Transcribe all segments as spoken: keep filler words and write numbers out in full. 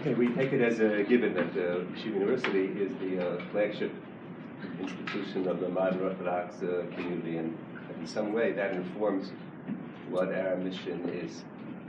Okay, we take it as a given that uh, Yeshiva University is the uh, flagship institution of the modern Orthodox uh, community, and in some way that informs what our mission is.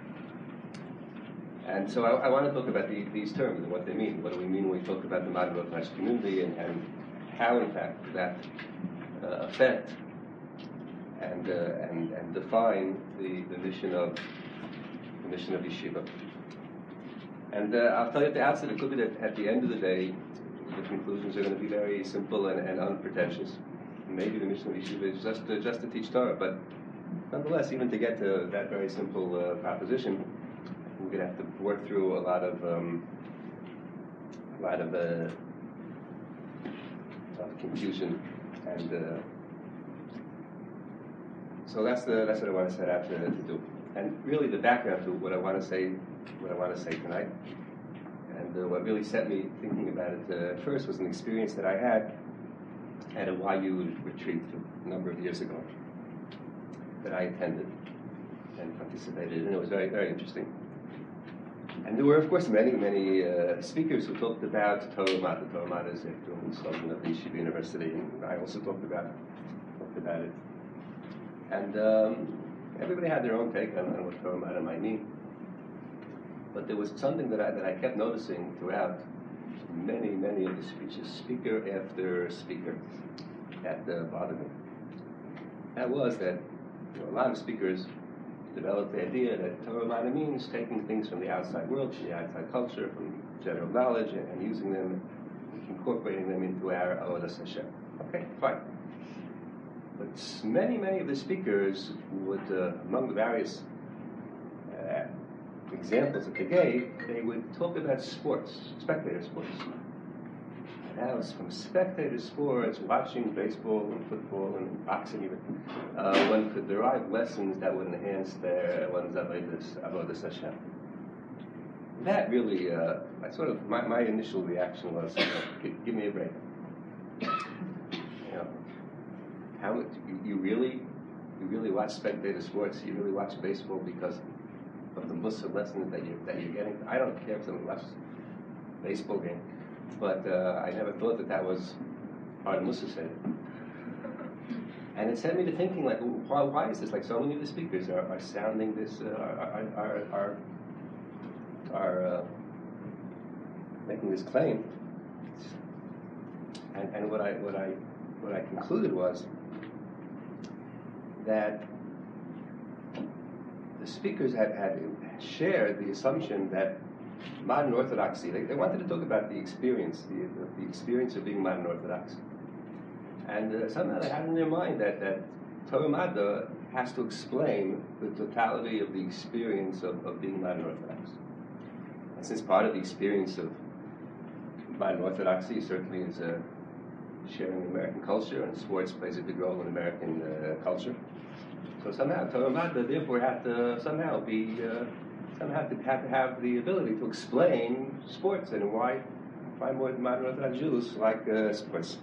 And so I, I want to talk about the, these terms and what they mean. What do we mean when we talk about the modern Orthodox community, and, and how, in fact, that uh, affect and, uh, and and define the, the mission of the mission of Yeshiva. And uh, I'll tell you at the outset, it could be that at the end of the day, the conclusions are going to be very simple and, and unpretentious. Maybe the mission of Yeshiva is just to, just to teach Torah, but nonetheless, even to get to that very simple uh, proposition, we're going to have to work through a lot of um, a lot of, uh, of confusion, and uh, so that's the that's what I want to set out to, to do. And really, the background to what I want to say, what I want to say tonight, and uh, what really set me thinking about it uh, at first was an experience that I had at a Y U retreat a number of years ago that I attended and participated in. It was very, very interesting. And there were, of course, many, many uh, speakers who talked about Torah U'Madda. Torah U'Madda is the slogan of the Yeshiva University, and I also talked about talked about it. And um, everybody had their own take on, on what Torah U'Madda might mean. But there was something that I, that I kept noticing throughout many, many of the speeches, speaker after speaker, that uh, bothered me. That was that you know, a lot of speakers developed the idea that Torah U'Madda means taking things from the outside world, from the outside culture, from general knowledge, and, and using them, incorporating them into our Avodas Hashem. Okay, fine. But many, many of the speakers would, uh, among the various uh, examples that they gave, they would talk about sports, spectator sports. Now, from spectator sports, watching baseball and football and boxing even, uh, one could derive lessons that would enhance their one's Avodas Hashem. That really, uh, I sort of, my, my initial reaction was, you know, give, give me a break. You know, how you, you really, you really watch spectator sports? You really watch baseball because of the Musar lessons that you that you're getting? I don't care if someone watches a baseball game. But uh, I never thought that that was part of Musar Seder. And it set me to thinking, like, why, why is this? Like, so many of the speakers are, are sounding this, uh, are, are, are, are uh, making this claim. And, and what I what I what I concluded was that the speakers had, had shared the assumption that modern Orthodoxy, they, they wanted to talk about the experience, the, the, the experience of being modern Orthodox. And uh, somehow they had in their mind that, that Torah U'Madda has to explain the totality of the experience of, of being modern Orthodox. And since part of the experience of modern Orthodoxy certainly is uh, sharing American culture, and sports plays a big role in American uh, culture, so somehow Torah U'Madda therefore had to somehow be uh, somehow to have to have the ability to explain sports and why why more modern Orthodox Jews like uh, sports.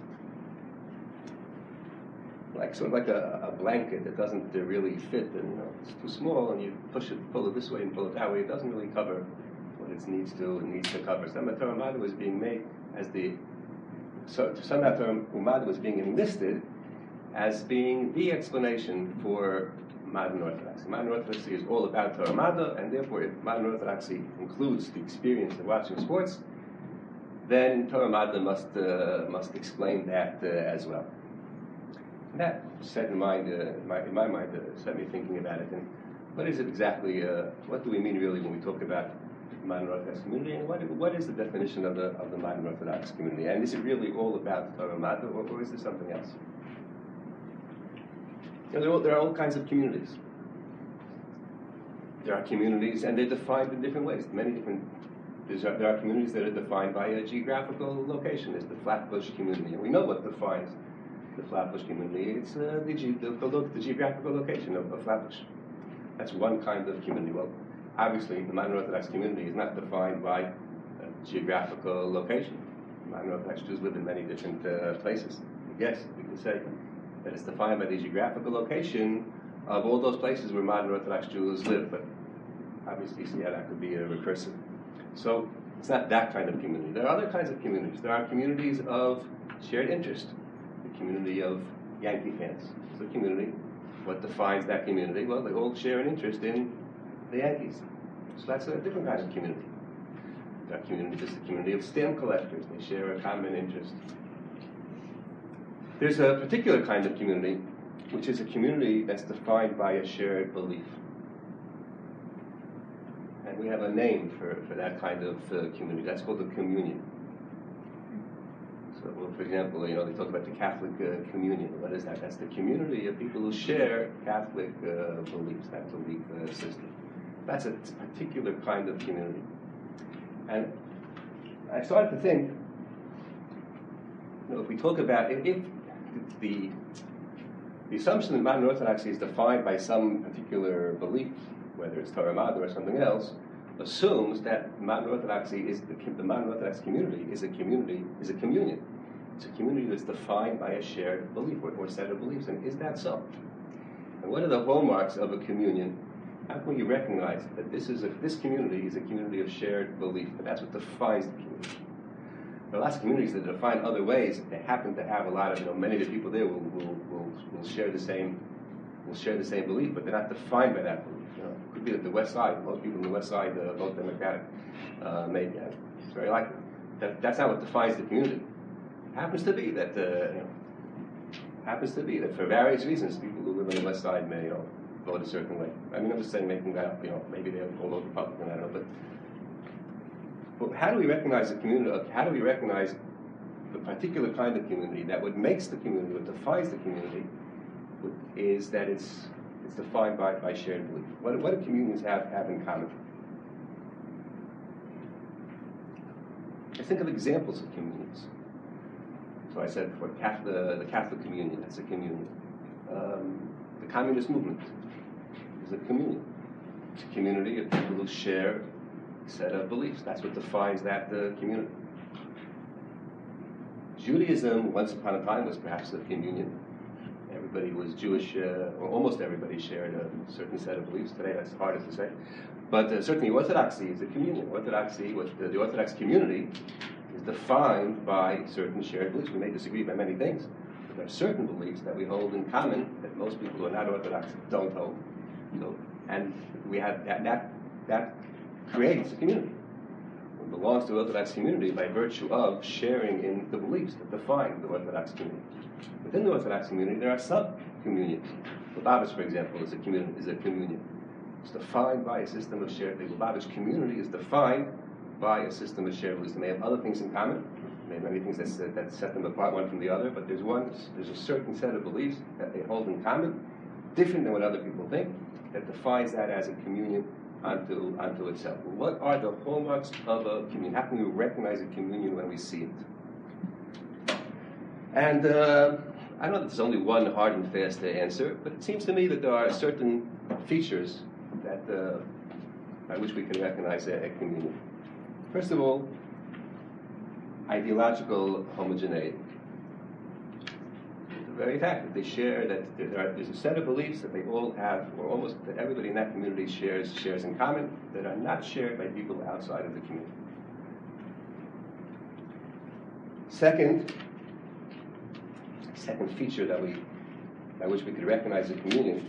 Like sort of like a, a blanket that doesn't uh, really fit, and you know, it's too small, and you push it, pull it this way and pull it that way. It doesn't really cover what it needs to it needs to cover. Somehow Torah U'Madda was being made as the so somehow Torah U'Madda was being enlisted as being the explanation for modern Orthodoxy. Modern Orthodoxy is all about Torah U'Madda, and therefore if modern Orthodoxy includes the experience of watching sports, then Torah U'Madda must, uh, must explain that uh, as well. And that set in, mind, uh, my, in my mind, uh, set me thinking about it. And what is it exactly, uh, what do we mean really when we talk about the modern Orthodox community, and what, what is the definition of the, of the modern Orthodox community? And is it really all about Torah U'Madda, or, or is there something else? You know, there, are all, there are all kinds of communities. There are communities, and they're defined in different ways. Many different. Are, there are communities that are defined by a geographical location. There's the Flatbush community, and we know what defines the Flatbush community. It's uh, the, ge the, the, the geographical location of, of Flatbush. That's one kind of community. Well, obviously, the modern Orthodox community is not defined by a geographical location. Modern Orthodox Jews live in many different uh, places. Yes, we can say that it's defined by the geographical location of all those places where modern Orthodox Jews live, but obviously you see how that could be a recursive. So It's not that kind of community. There are other kinds of communities. There are communities of shared interest. The community of Yankee fans. It's a community. What defines that community? Well, they all share an interest in the Yankees. So that's a different kind of community. That community is the community of stamp collectors. They share a common interest. There's a particular kind of community, which is a community that's defined by a shared belief. And we have a name for, for that kind of uh, community. That's called the communion. So, well, for example, you know, they talk about the Catholic uh, communion. What is that? That's the community of people who share Catholic uh, beliefs, that belief uh, system. That's a particular kind of community. And I started to think, you know, if we talk about, if, if the, the assumption that modern Orthodoxy is defined by some particular belief, whether it's Torah Mad or something else, assumes that modern Orthodoxy is the, the modern Orthodox community is a community, is a communion. It's a community that's defined by a shared belief or, or set of beliefs. And is that so? And what are the hallmarks of a communion? How can we recognize that this is a, this community is a community of shared belief? And that's what defines the community. There are lots of communities that define other ways. They happen to have a lot of, you know, many of the people there will, will, will, will share the same will share the same belief, but they're not defined by that belief. You know, it could be that the West Side, most people in the West Side uh, vote Democratic. Uh, maybe it's very likely. That, that's not what defines the community. It happens to be that uh, you know, happens to be that for various reasons, people who live on the West Side may, you know, vote a certain way. I mean, I'm just saying, making that up. You know, maybe they're all vote Republican. I don't know, but but how do we recognize the community? How do we recognize the particular kind of community that what makes the community, what defines the community, is that it's it's defined by, by shared belief. What, what do communions have, have in common? Let's think of examples of communions. So I said before, Catholic, the Catholic communion, that's a communion. Um, the communist movement is a communion. It's a community of people who share a set of beliefs. That's what defines that uh, community. Judaism, once upon a time, was perhaps a communion. Everybody was Jewish, uh, or almost everybody shared a certain set of beliefs. Today, that's harder to say. But uh, certainly, Orthodoxy is a communion. Orthodoxy, what the, the Orthodox community, is defined by certain shared beliefs. We may disagree by many things, but there are certain beliefs that we hold in common that most people who are not Orthodox don't hold. So, and we have that, that, that creates a community. It belongs to the Orthodox community by virtue of sharing in the beliefs that define the Orthodox community. Within the Orthodox community, there are sub-communions. Lubavitch, for example, is a community. Is a communion. It's defined by a system of shared. The Lubavitch community is defined by a system of shared beliefs. They may have other things in common. They have many things that, that set them apart one from the other. But there's one. There's a certain set of beliefs that they hold in common, different than what other people think, that defines that as a communion unto unto itself. What are the hallmarks of a communion? How can we recognize a communion when we see it? And uh, I know that there's only one hard and fast answer, but it seems to me that there are certain features that uh, by which we can recognize a, a communion. First of all, ideological homogeneity. The very fact that they share, that there are, there's a set of beliefs that they all have, or almost that everybody in that community shares shares in common, that are not shared by people outside of the community. Second, second feature that we, by which we could recognize a communion,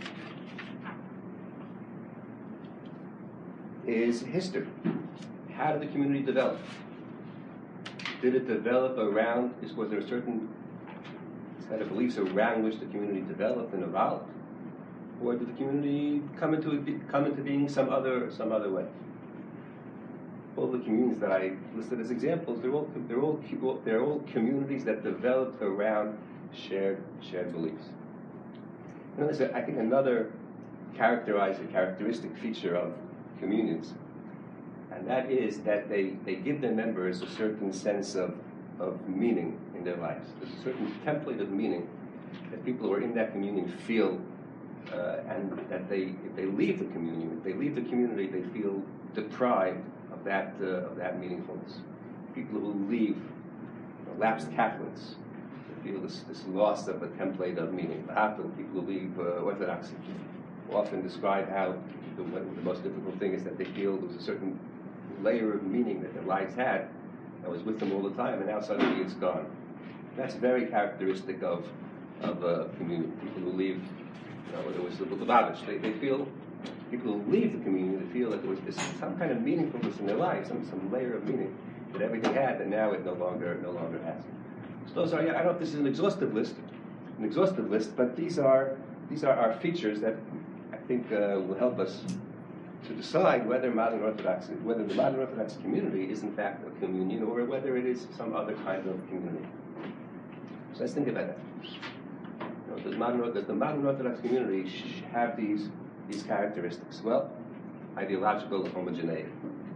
is history. How did the community develop? Did it develop around, was there a certain set of beliefs around which the community developed and evolved? Or did the community come into, come into being some other, some other way? All the communities that I listed as examples, they're all, they're all, they're all communities that developed around shared, shared beliefs. And there's, I think, another characterizing, characteristic feature of communions, and that is that they, they give their members a certain sense of, of meaning in their lives. There's a certain template of meaning that people who are in that communion feel, uh, and that they, if they leave the communion, if they leave the community, they feel deprived of that, uh, of that meaningfulness. People who leave, you know, lapsed Catholics, they feel this, this loss of a template of meaning. Often people who leave uh, Orthodoxy often describe how the, the most difficult thing is that they feel there's a certain layer of meaning that their lives had that was with them all the time, and now suddenly it's gone. That's very characteristic of of a community. People who leave, you know, whether it was the Lubavitch, they, they feel, people who leave the community, they feel that there was this, some kind of meaningfulness in their lives, some, some layer of meaning that everything had, and now it no longer no longer has. So those are, yeah, I don't know if this is an exhaustive list, an exhaustive list, but these are these are our features that I think uh, will help us to decide whether modern Orthodox, whether the modern Orthodox community is in fact a communion, or whether it is some other kind of community. So let's think about that. You know, does, modern, does the modern Orthodox community sh- have these these characteristics? Well, ideological homogeneity.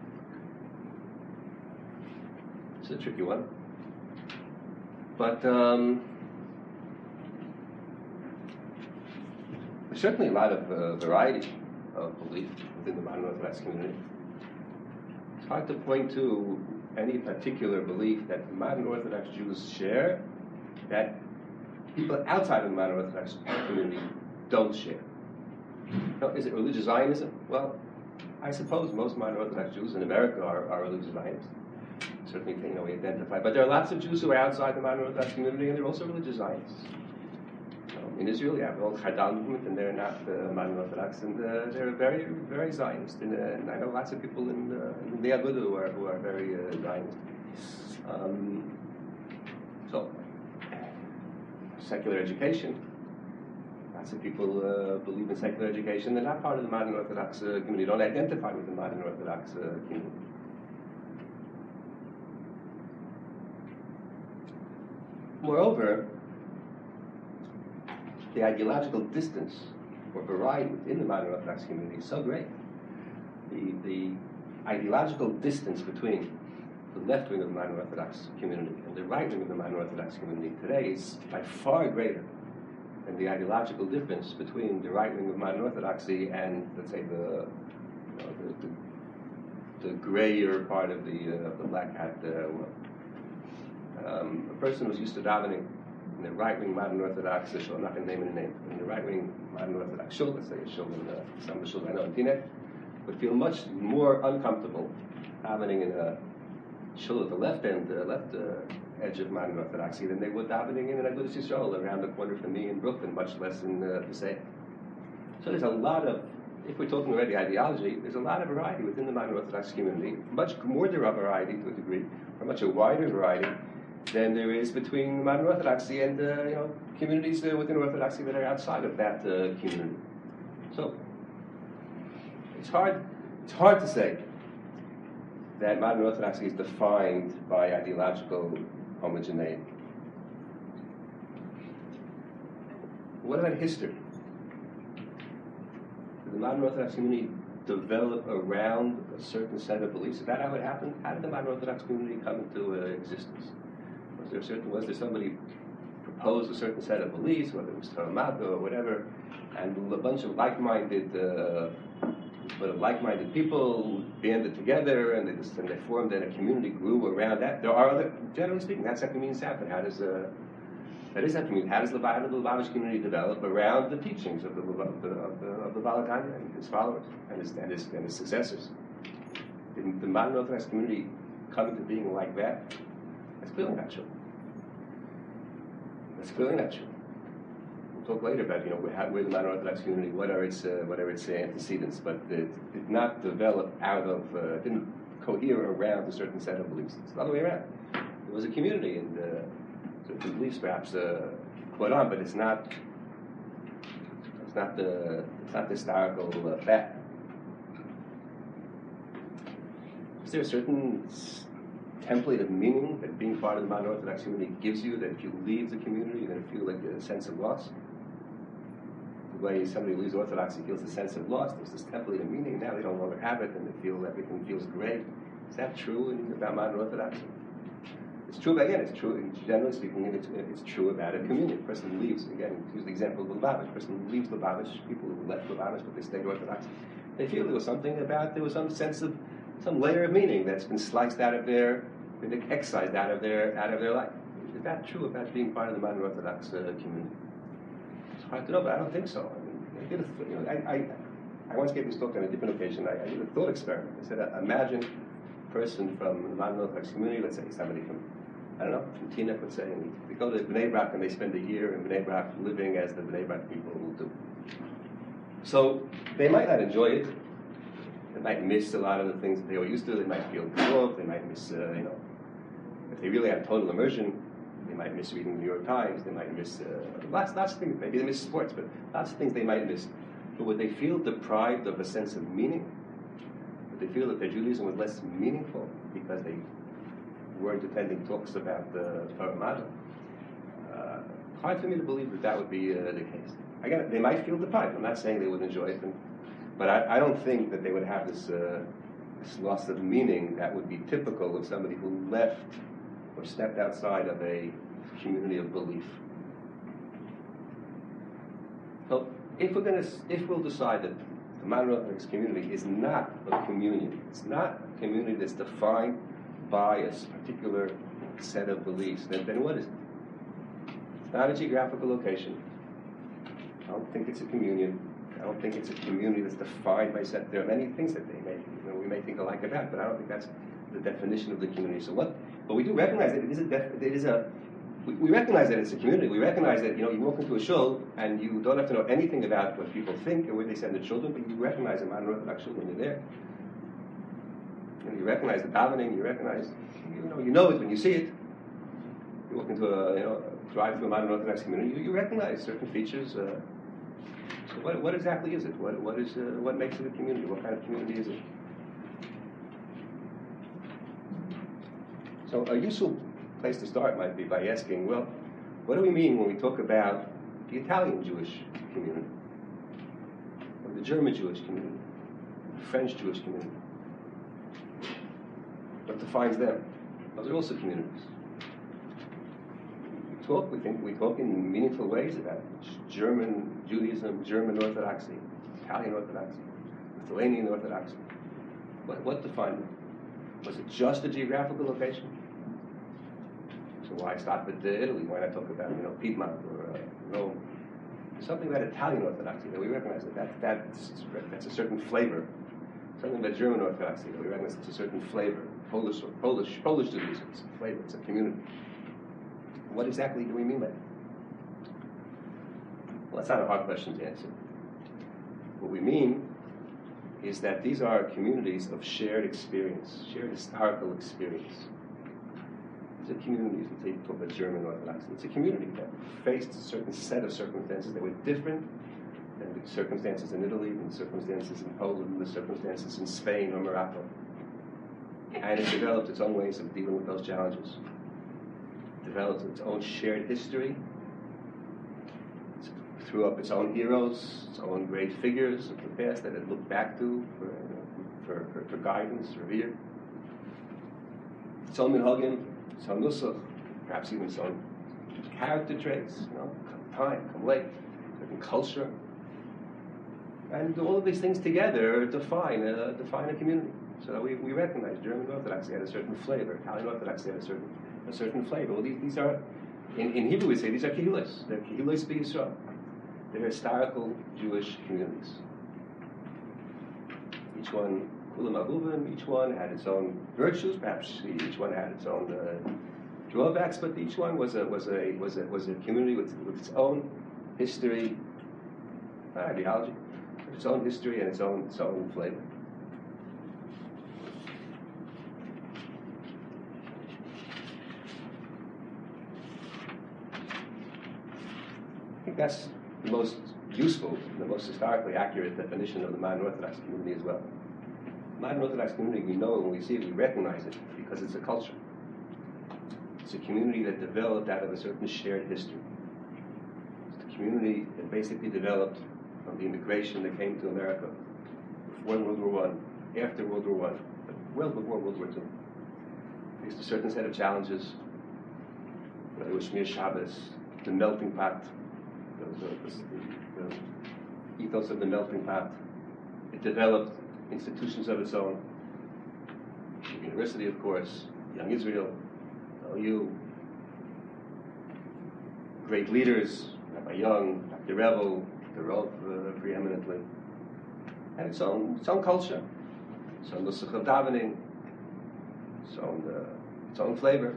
It's a tricky one, but um, there's certainly a lot of uh, variety of belief within the modern Orthodox community. It's hard to point to any particular belief that the modern Orthodox Jews share that people outside of the modern Orthodox community don't share. Now, is it religious Zionism? Well, I suppose most modern Orthodox Jews in America are, are religious Zionists. Certainly, you know, we identify. But there are lots of Jews who are outside the modern Orthodox community, and they're also religious Zionists. In Israel, you have the old Chadal movement, and they're not uh, modern Orthodox, and uh, they're very, very Zionist. And, uh, and I know lots of people in, uh, in the Aguda who are, who are very uh, Zionist. Um, so, secular education. Lots of people uh, believe in secular education. They're not part of the modern Orthodox uh, community. Don't identify with the modern Orthodox uh, community. Moreover, the ideological distance or variety within the modern Orthodox community is so great. The, the ideological distance between the left wing of the modern Orthodox community and the right wing of the modern Orthodox community today is by far greater than the ideological difference between the right wing of modern Orthodoxy and, let's say, the, you know, the, the, the grayer part of the, uh, of the black hat uh, world. Um, a person who's used to davening in the right-wing modern Orthodox shul, I'm not going to name any name, in the right-wing modern Orthodox shul, let's say a shul in uh, some of the shuls I know in Teaneck, would feel much more uncomfortable davening in a shul at the left end, uh, left uh, edge of modern Orthodoxy than they would davening in an Agudas Yisrael around the corner from me in Brooklyn, much less in uh, Passaic. So there's a lot of, if we're talking already ideology, there's a lot of variety within the modern Orthodox community, much more variety to a degree, or much a wider variety than there is between modern Orthodoxy and uh, you know, communities uh, within Orthodoxy that are outside of that uh, community. So it's hard, it's hard to say that modern Orthodoxy is defined by ideological homogeneity. What about history? Did the modern Orthodox community develop around a certain set of beliefs? Is that how it happened? How did the modern Orthodox community come into uh, existence? Was there certain? Was there somebody proposed a certain set of beliefs, whether it was Taramado or whatever, and a bunch of like-minded, uh, but of like-minded people banded together, and they, just, and they formed, and a community grew around that. There are other, generally speaking, that's how communities happen. How does uh, that is how community? How does the Lubavitch community develop around the teachings of the of the, of the, of the Baal HaTanya and his followers and his and his, and his successors? Did the modern Orthodox community come into being like that? That's clearly not true. That's clearly not true. We'll talk later about, you know, where, where the modern Orthodox community, what are its, uh, what are its uh, antecedents, but it did not develop out of, uh, didn't cohere around a certain set of beliefs. It's the other way around. It was a community, and uh, certain beliefs perhaps uh, caught on, but it's not, it's not the, it's not the historical uh, fact. Is there a certain template of meaning that being part of the modern Orthodox community gives you, that if you leave the community, you're going to feel like a sense of loss? The way somebody leaves Orthodoxy feels a sense of loss, there's this template of meaning, now they don't longer have it, and they feel everything feels great. Is that true in, about modern Orthodoxy? It's true, but again, it's true, and generally speaking, it's, it's true about a communion. A person leaves, again, use the example of Lubavitch. A person leaves Lubavitch, people who left Lubavitch, but they stayed Orthodox. They feel there was something about, there was some sense of, some layer of meaning that's been sliced out of their, been excised out of their, out of their life. Is that true about being part of the modern Orthodox uh, community? It's hard to know, but I don't think so. I mean, I did a, you know, I, I, I once gave this talk on a different occasion. I, I did a thought experiment. I said, uh, imagine person from the Modern Orthodox community, let's say somebody from, I don't know, from Teaneck, let's say, and they go to Bnei Brak and they spend a year in Bnei Brak living as the Bnei Brak people will do. So they might not enjoy it. They might miss a lot of the things that they were used to. They might feel absorbed. They might miss, uh, you know, if they really have total immersion, they might miss reading the New York Times. They might miss uh, lots, lots of things. Maybe they miss sports, but lots of things they might miss. But would they feel deprived of a sense of meaning? Would they feel that their Judaism was less meaningful because they weren't attending talks about the Torah Madra? Uh, hard for me to believe that that would be uh, the case. Again, they might feel deprived. I'm not saying they would enjoy it, and, but I, I don't think that they would have this, uh, this loss of meaning that would be typical of somebody who left or stepped outside of a community of belief. So, if we're going to, if we'll decide that the Modern Orthodox community is not a communion, it's not a community that's defined by a particular set of beliefs, then, then what is it? It's not a geographical location. I don't think it's a communion. I don't think it's a community that's defined by set. There are many things that they may, you know, we may think alike about, but I don't think that's the definition of the community. So what? But we do recognize that it is a. Def, it is a. We, we recognize that it's a community. We recognize that, you know, you walk into a shul and you don't have to know anything about what people think or where they send their children, but you recognize a Modern Orthodox shul when you're there. You know, you recognize the davening. You recognize, you know, you know it when you see it. You walk into a, you know, drive through a Modern Orthodox community. You, you recognize certain features. Uh, so what, what exactly is it? What, what is uh, what makes it a community? What kind of community is it? So a useful place to start might be by asking, well, what do we mean when we talk about the Italian Jewish community, or the German Jewish community, the French Jewish community? What defines them? Those are also communities. We talk, we think, we talk in meaningful ways about German Judaism, German Orthodoxy, Italian Orthodoxy, Lithuanian Orthodoxy. What, what defined them? Was it just a geographical location? So why stop at Italy? Why not talk about, you know, Piedmont or uh, Rome? There's something about Italian Orthodoxy that we recognize that, that that's, that's a certain flavor. Something about German Orthodoxy that we recognize it's a certain flavor. Polish or Polish Polish Judaism, it's a flavor, it's a community. What exactly do we mean by that? Well, that's not a hard question to answer. What we mean is that these are communities of shared experience, shared historical experience. These are communities, let's say, talk about German Orthodoxy. It's a community that faced a certain set of circumstances that were different than the circumstances in Italy, than the circumstances in Poland, than the circumstances in Spain or Morocco. And it developed its own ways of dealing with those challenges. It developed its own shared history. It threw up its own heroes, its own great figures of the past that it looked back to for, you know, for, for, for guidance, revere. Its own minhagim, its own nusach, perhaps even its own character traits, you know, come time, come late, certain culture. And all of these things together define a, define a community. So we, we recognize German Orthodoxy had a certain flavor, Italian Orthodoxy had a certain a certain flavor. Well, these, these are, in, in Hebrew we say these are kehilos. They're kehilos b'Yisrael. They're historical Jewish communities. Each one, kulam avuvim, each one had its own virtues. Perhaps each one had its own uh, drawbacks, but each one was a was a was a was a community with, with its own history, not ideology, but its own history and its own its own flavor. I think that's the most useful, the most historically accurate definition of the Modern Orthodox community as well. The Modern Orthodox community, we know it when we see it, we recognize it because it's a culture. It's a community that developed out of a certain shared history. It's a community that basically developed from the immigration that came to America before World War One, after World War One, but well before World War Two. Faced a certain set of challenges, whether it was Shmir Shabbos, the melting pot, the, the, the ethos of the melting pot. It developed institutions of its own. The university, of course, Young Israel, O U, great leaders, Rabbi Young, Doctor Revel, Doctor Rov, uh, preeminently, and its own its own culture, its own nusach of davening, its own, uh, its own flavor.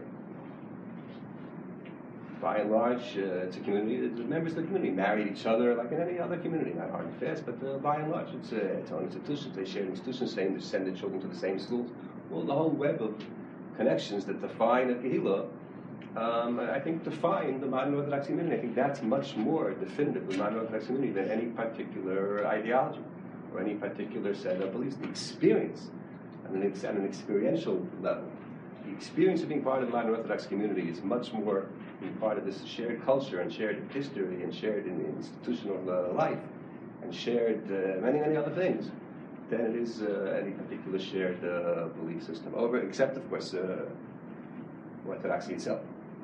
By and large, uh, it's a community. The members of the community married each other like in any other community, not hard and fast, but uh, by and large, it's uh, its own institutions. They share institutions, same, they send their children to the same schools. Well, the whole web of connections that define a kehillah, um, I think define the modern Orthodox community. I think that's much more definitive, the modern Orthodox community, than any particular ideology or any particular set of beliefs. The experience, and an, at an experiential level, the experience of being part of the modern Orthodox community is much more being part of this shared culture and shared history and shared in institutional uh, life and shared uh, many, many other things than it is uh, any particular shared uh, belief system. Over, except of course, uh, Orthodoxy itself.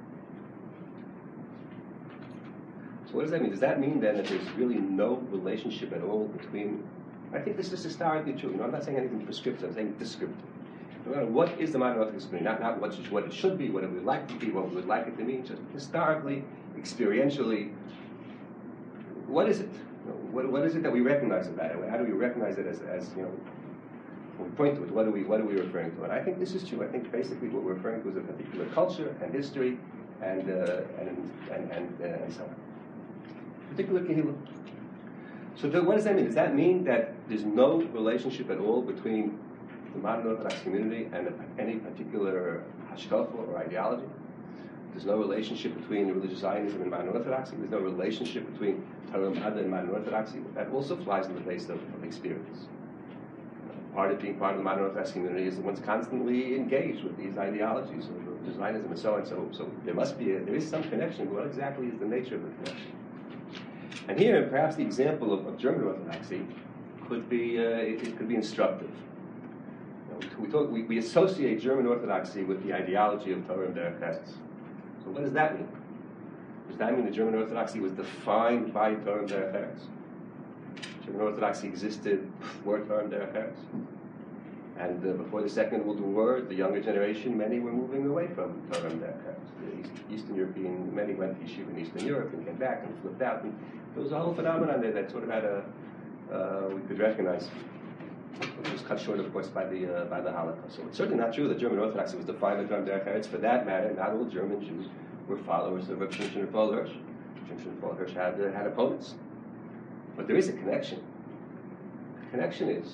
So what does that mean? Does that mean then that there's really no relationship at all between? I think this is historically true. You know, I'm not saying anything prescriptive. I'm saying descriptive. No matter what is the modern Orthodox community, not, not what, what it should be, what it would like to be, what we would like it to mean, just historically, experientially, what is it? You know, what, what is it that we recognize about it? How do we recognize it as, as you know, when we point to it, what are we, what are we referring to? And I think this is true. I think basically what we're referring to is a particular culture and history and, uh, and, and, and, uh, and so on. Particular kehillah. So the, what does that mean? Does that mean that there's no relationship at all between the modern Orthodox community and any particular hashkafa or ideology? There's no relationship between religious Zionism and modern Orthodoxy. There's no relationship between Torah Mada and modern Orthodoxy. That also flies in the face of, of experience. Part of being part of the modern Orthodox community is that one's constantly engaged with these ideologies of religious Zionism and so on. So, so there must be, a, there is some connection. But what exactly is the nature of the connection? And here, perhaps the example of, of German Orthodoxy could be, uh, it, it could be instructive. We, talk, we, we associate German Orthodoxy with the ideology of Torah and Derech Eretz. So what does that mean? Does that mean that German Orthodoxy was defined by Torah and Derech Eretz? German Orthodoxy existed before Torah and Derech Eretz. And uh, before the Second World War, the younger generation, many were moving away from Torah and Derech Eretz. The East, Eastern European, many went to yeshiva in Eastern Europe and came back and flipped out. And there was a whole phenomenon there that sort of had a, uh, we could recognize. It was cut short, of course, by the uh, by the Holocaust. So it's certainly not true that German Orthodoxy was defined by Torah and Derech Eretz. For that matter, not all German Jews were followers of Rav Shimshon Raphael Hirsch. Shimshon Raphael Hirsch had uh, had opponents, but there is a connection. The connection is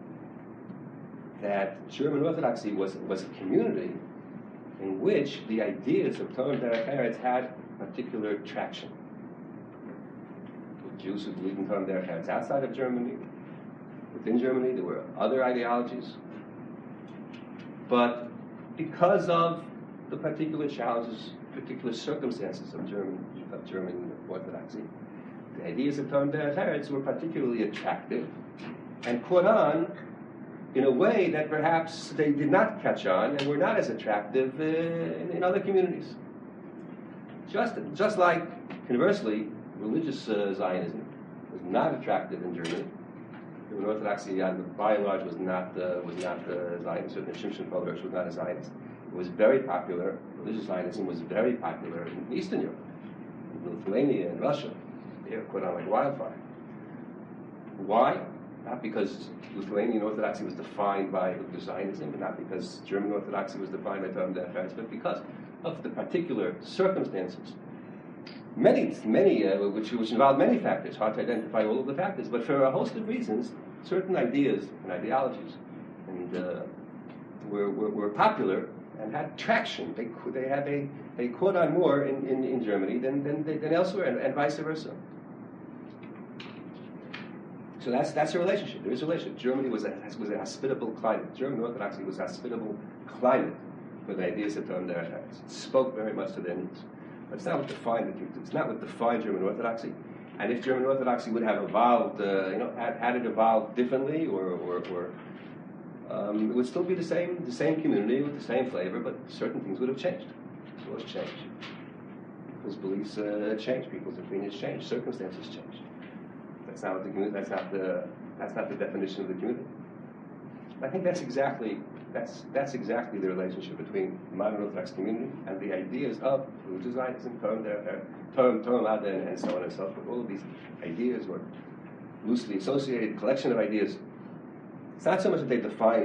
that German Orthodoxy was was a community in which the ideas of Torah and Derech Eretz had particular traction. Jews who believed in Torah and Derech Eretz outside of Germany. Within Germany, there were other ideologies. But because of the particular challenges, particular circumstances of German, of German Orthodoxy, the ideas of Torah and Derech Eretz were particularly attractive and caught on in a way that perhaps they did not catch on and were not as attractive uh, in, in other communities. Just, just like, conversely, religious uh, Zionism was not attractive in Germany. German Orthodoxy, uh, by and large, was not uh, was not uh, Zionist. Certainly, Shimshon Raphael Hirsch was not a Zionist. It was very popular. Religious Zionism was very popular in Eastern Europe, in Lithuania and Russia. They were caught on like wildfire. Why? Not because Lithuanian Orthodoxy was defined by religious Zionism, and not because German Orthodoxy was defined by Torah and Derech Eretz, but because of the particular circumstances. Many, many, uh, which, which involve many factors. Hard to identify all of the factors, but for a host of reasons, certain ideas and ideologies, and uh, were, were were popular and had traction. They they had they they caught on more in, in, in Germany than than, than elsewhere, and, and vice versa. So that's that's a relationship. There is a relationship. Germany was a was a hospitable climate. German Orthodoxy was a hospitable climate for the ideas of Torah and Derech Eretz. It spoke very much to their needs. But it's not what defined the It's not what defined German Orthodoxy. And if German Orthodoxy would have evolved, uh, you know, had, had it evolved differently, or, or, or um, it would still be the same, the same community with the same flavor, but certain things would have changed. Laws changed. People's beliefs uh, changed. People's opinions changed. Circumstances changed. That's not what the community. That's not the. That's not the definition of the community. I think that's exactly. That's that's exactly the relationship between the modern Orthodox community and the ideas of religious Zionism, Torah, Torah, and so on and so forth. All of these ideas were loosely associated collection of ideas. It's not so much that they define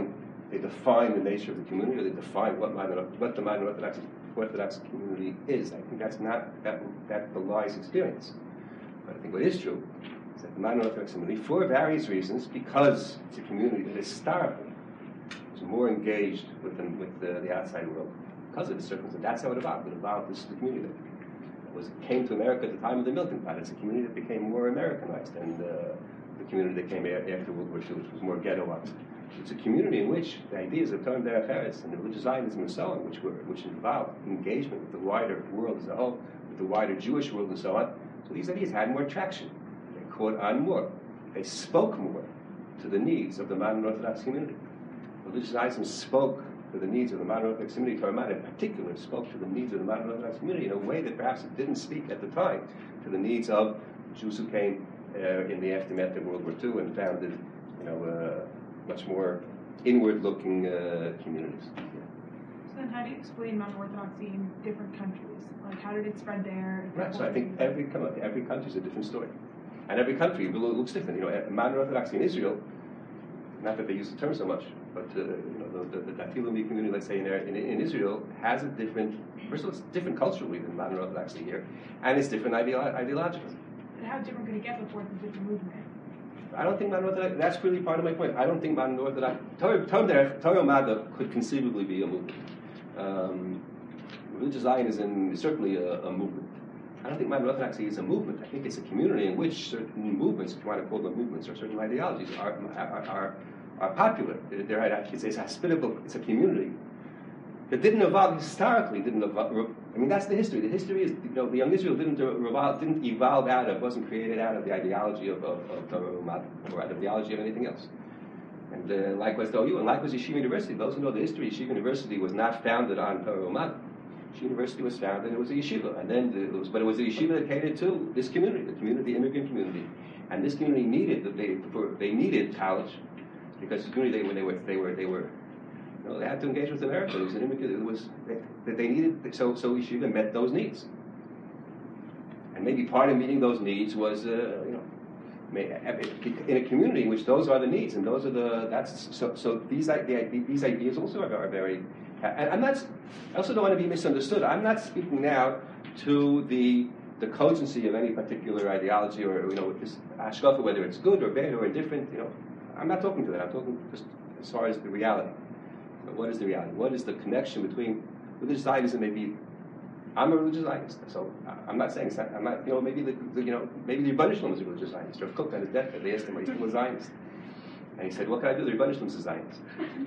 they define the nature of the community, or they define what, modern, what the modern Orthodox, Orthodox community is. I think that's not, that, that belies experience. But I think what is true is that the modern Orthodox community, for various reasons, because it's a community that historically was more engaged with the, with the, the outside world, because of the circumstances, that's how it evolved. It evolved. This is the community that was, came to America at the time of the Milton Pot. It's a community that became more Americanized than the, the community that came after World War Two, which was more ghettoized. It's a community in which the ideas of Torah Derech Eretz and religious Zionism and so on, which were which involved engagement with the wider world as a whole, with the wider Jewish world and so on. So these ideas had more traction. They caught on more. They spoke more to the needs of the modern Orthodox community. Religious Zionism spoke to the needs of the modern Orthodox community. Torah in particular spoke to the needs of the modern Orthodox community in a way that perhaps it didn't speak at the time to the needs of Jews who came uh, in the aftermath of World War Two and founded, you know, uh, much more inward-looking uh, communities. Yeah. So then how do you explain modern Orthodoxy in different countries? Like, how did it spread there? Right, so I think every, every country is a different story. And every country looks different. You know, modern Orthodoxy in Israel, not that they use the term so much, but uh, you know, the, the, the Dati Leumi community, let's say, in, in, in Israel, has a different, first of all, it's different culturally than modern Orthodoxy here, and it's different ideolo- ideologically. And how different could it get before it's a different movement? I don't think modern Orthodox, that's really part of my point. I don't think modern Orthodox, Torah U'Madda could conceivably be a movement. Um, religious Zionism is certainly a, a movement. I don't think modern Orthodoxy is a movement. I think it's a community in which certain movements, if you want to call them movements, or certain ideologies are are, are, are popular. They're, they're, it's, it's hospitable, it's a community that didn't evolve historically, didn't evolve. I mean, that's the history. The history is, you know, the young Israel didn't evolve, didn't evolve out of, wasn't created out of the ideology of, of, of Torah U'Madda, or out of the ideology of anything else. And uh, likewise, the O U, and likewise Yeshiva University. Those who know the history, Yeshiva University was not founded on Torah U'Madda. Yeshiva University was founded, it was a yeshiva, and then it was, but it was a yeshiva that catered to this community, the community, the immigrant community, and this community needed they they needed college because the community they were they were they were they were you know, they had to engage with America. It was an immigrant. It was that they needed. So so yeshiva met those needs, and maybe part of meeting those needs was uh, you know in a community in which those are the needs, and those are the that's so so these these ideas also are, are very. And I'm not. I also don't want to be misunderstood. I'm not speaking now to the the cogency of any particular ideology or you know this hashkafa, whether it's good or bad or indifferent. You know, I'm not talking to that. I'm talking just as far as the reality. So what is the reality? What is the connection between religious Zionism? Maybe I'm a religious Zionist, so I'm not saying I'm not. You know, maybe the, the you know maybe the Rebbeinu Shalom is a religious Zionist. Or Cook on his deathbed, they asked him, "Are you still a Zionist?" And he said, "What can I do? The Rebbeinu Shalom is a Zionist."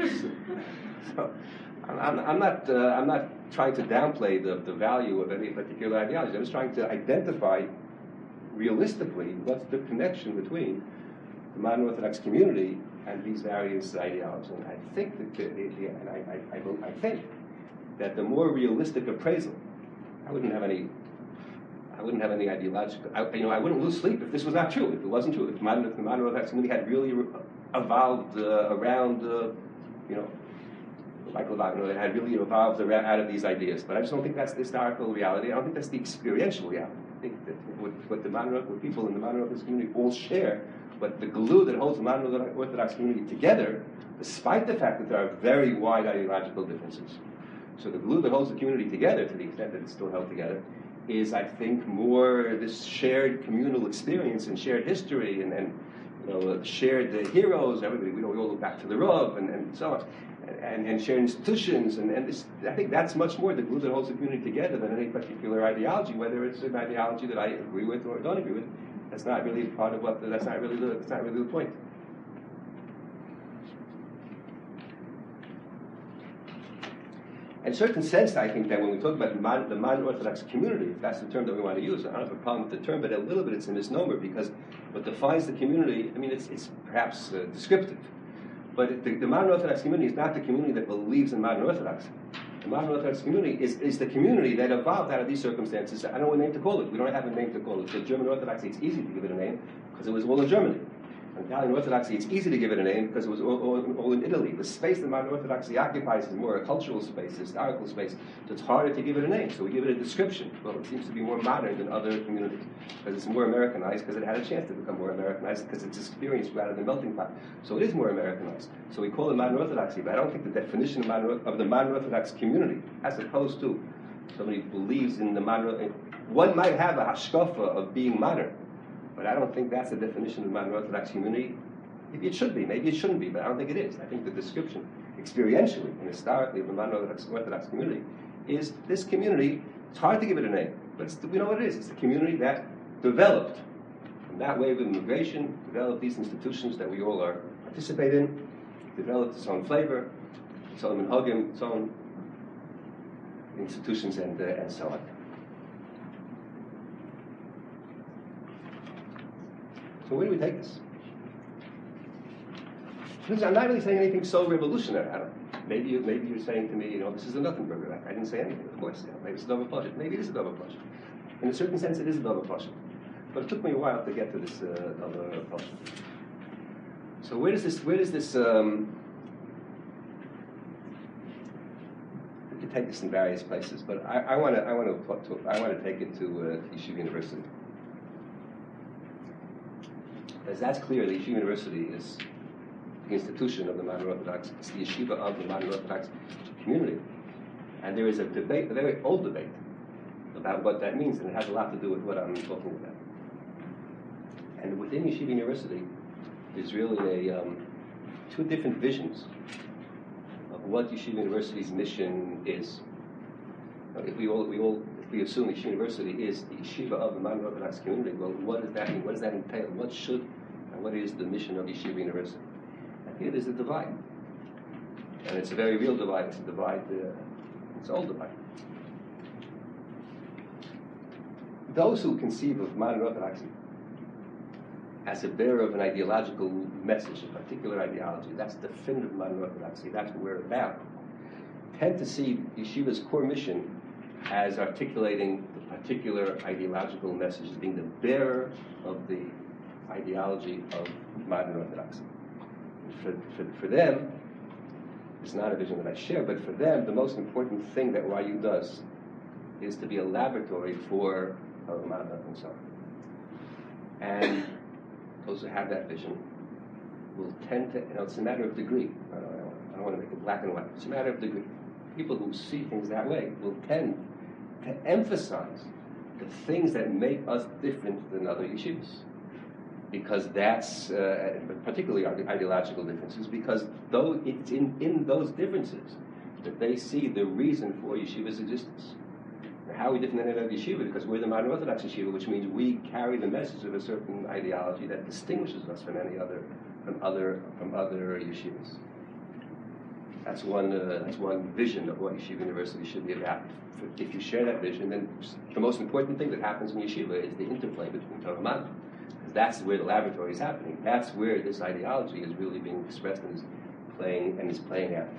so, I'm, I'm not. Uh, I'm not trying to downplay the, the value of any particular ideology. I'm just trying to identify realistically what's the connection between the modern Orthodox community and these various ideologies. And I think that, the, the, the, and I, I, I, I think that the more realistic appraisal, I wouldn't have any. I wouldn't have any ideological. I, you know, I wouldn't lose sleep if this was not true. If it wasn't true, if, modern, if the modern Orthodox community had really evolved uh, around, uh, you know. Michael Wagner that had really evolved around, out of these ideas. But I just don't think that's the historical reality. I don't think that's the experiential reality. I think that what, what the modern what people in the modern Orthodox community all share, but the glue that holds the modern Orthodox community together, despite the fact that there are very wide ideological differences. So the glue that holds the community together, to the extent that it's still held together, is, I think, more this shared communal experience and shared history and, and you know, shared uh, heroes. Everybody, we know, we all look back to the Rav and, and so on. And, and share institutions, and, and this, I think that's much more the glue that holds the community together than any particular ideology, whether it's an ideology that I agree with or don't agree with. That's not really part of what. The, that's not really the. That's not really the point. In a certain sense, I think that when we talk about modern, the modern Orthodox community, if that's the term that we want to use, I don't have a problem with the term, but a little bit it's a misnomer because what defines the community, I mean, it's, it's perhaps uh, descriptive. But the, the modern Orthodox community is not the community that believes in modern Orthodoxy. The modern Orthodox community is, is the community that evolved out of these circumstances. I don't know what name to call it. We don't have a name to call it. The German Orthodoxy, it's easy to give it a name because it was all in Germany. Italian Orthodoxy, it's easy to give it a name because it was all, all, all in Italy. The space that modern Orthodoxy occupies is more a cultural space, historical space, so it's harder to give it a name. So we give it a description. Well, it seems to be more modern than other communities because it's more Americanized, because it had a chance to become more Americanized, because it's experienced rather than melting pot. So it is more Americanized. So we call it modern Orthodoxy, but I don't think the definition of, modern, of the modern Orthodox community, as opposed to somebody who believes in the modern, one might have a hashkafa of being modern, but I don't think that's the definition of the modern Orthodox community. Maybe it should be, maybe it shouldn't be, but I don't think it is. I think the description, experientially and historically, of the modern Orthodox, Orthodox community is this community. It's hard to give it a name, but it's, we know what it is. It's the community that developed from that wave of immigration, developed these institutions that we all are participate in, developed its own flavor, its own minhagim, its own institutions, and uh, and so on. So where do we take this? Because I'm not really saying anything so revolutionary. I don't, maybe, you, maybe you're saying to me, you know, this is a nothing burger. I didn't say anything, of course. You know, maybe it's a double pleasure. Maybe it is a double pleasure. In a certain sense, it is a double pleasure. But it took me a while to get to this uh, double pleasure. So where does this, where does this, um, we could take this in various places, but I want to, I want to, I want to take it to uh, Yeshiva University. As that's clear, the Yeshiva University is the institution of the modern Orthodox, it's the yeshiva of the modern Orthodox community. And there is a debate, a very old debate, about what that means, and it has a lot to do with what I'm talking about. And within Yeshiva University, there's really a, um, two different visions of what Yeshiva University's mission is. If we all, we all, if we assume Yeshiva University is the yeshiva of the modern Orthodox community, well, what does that mean? What does that entail? What should and what is the mission of Yeshiva University? And here there's a divide, and it's a very real divide. It's a divide. Uh, it's an old divide. Those who conceive of modern Orthodoxy as a bearer of an ideological message, a particular ideology, that's definitive modern Orthodoxy, that's what we're about, tend to see Yeshiva's core mission as articulating the particular ideological message, as being the bearer of the ideology of modern Orthodoxy. For, for, for them, it's not a vision that I share, but for them, the most important thing that Y U does is to be a laboratory for Ramadhan himself. And those who have that vision will tend to, you know, it's a matter of degree. I don't, I don't, I don't want to make it black and white. It's a matter of degree. People who see things that way will tend to emphasize the things that make us different than other yeshivas. Because that's, uh, particularly ideological differences, because though it's in, in those differences that they see the reason for yeshiva's existence. How are we different than any other yeshiva? Because we're the modern Orthodox yeshiva, which means we carry the message of a certain ideology that distinguishes us from any other, from other, from other yeshivas. That's one, uh, that's one vision of what Yeshiva University should be about. If you share that vision, then the most important thing that happens in yeshiva is the interplay between Torah and Manna. Because that's where the laboratory is happening. That's where this ideology is really being expressed and is playing and is playing out.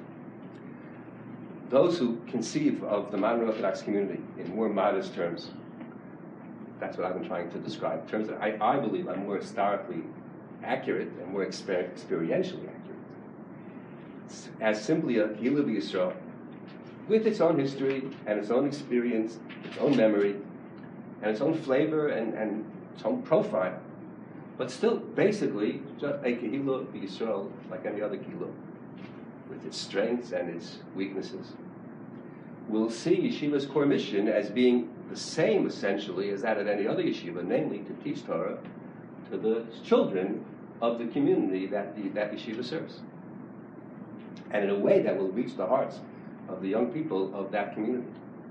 Those who conceive of the modern Orthodox community in more modest terms, that's what I've been trying to describe, terms that I, I believe are more historically accurate and more exper- experientially accurate, it's as simply a Gila B'Yisrael, with its own history and its own experience, its own memory, and its own flavor and, and its own profile, but still basically just a Kehillah B'Yisrael like any other Kehillah, with its strengths and its weaknesses. We'll see yeshiva's core mission as being the same, essentially, as that of any other yeshiva, namely to teach Torah to the children of the community that the, that yeshiva serves. And in a way that will reach the hearts of the young people of that community.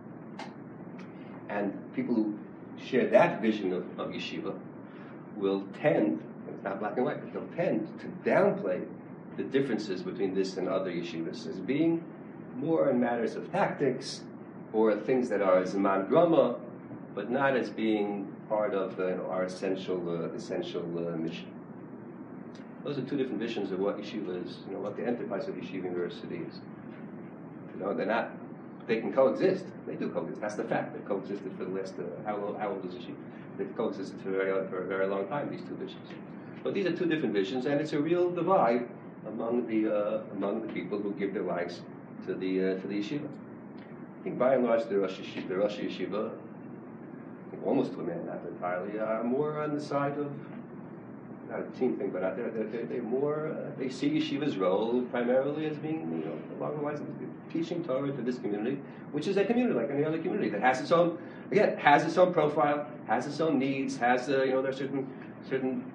And people who share that vision of, of yeshiva will tend, it's not black and white, but they'll tend to downplay the differences between this and other yeshivas as being more in matters of tactics or things that are Zeman Grama, but not as being part of uh, you know, our essential uh, essential uh, mission. Those are two different visions of what yeshiva is, you know, what the enterprise of Yeshiva University is. You know, they're not, they can coexist. They do coexist. That's the fact. They've coexisted for the last, uh, how, old, how old is yeshiva? They've coexisted for a, very, for a very long time, these two visions. But these are two different visions, and it's a real divide among the uh, among the people who give their lives to the uh, to the yeshiva. I think by and large the Rosh Yeshiva, the Rosh Yeshiva, I think almost to a man, not entirely, are more on the side of, not a team thing, but out there, they're, they're, they're more, uh, they see yeshiva's role primarily as being, you know, along the lines of teaching Torah to this community, which is a community like any other community that has its own, again, has its own profile, has its own needs, has, uh, you know, there are certain, certain,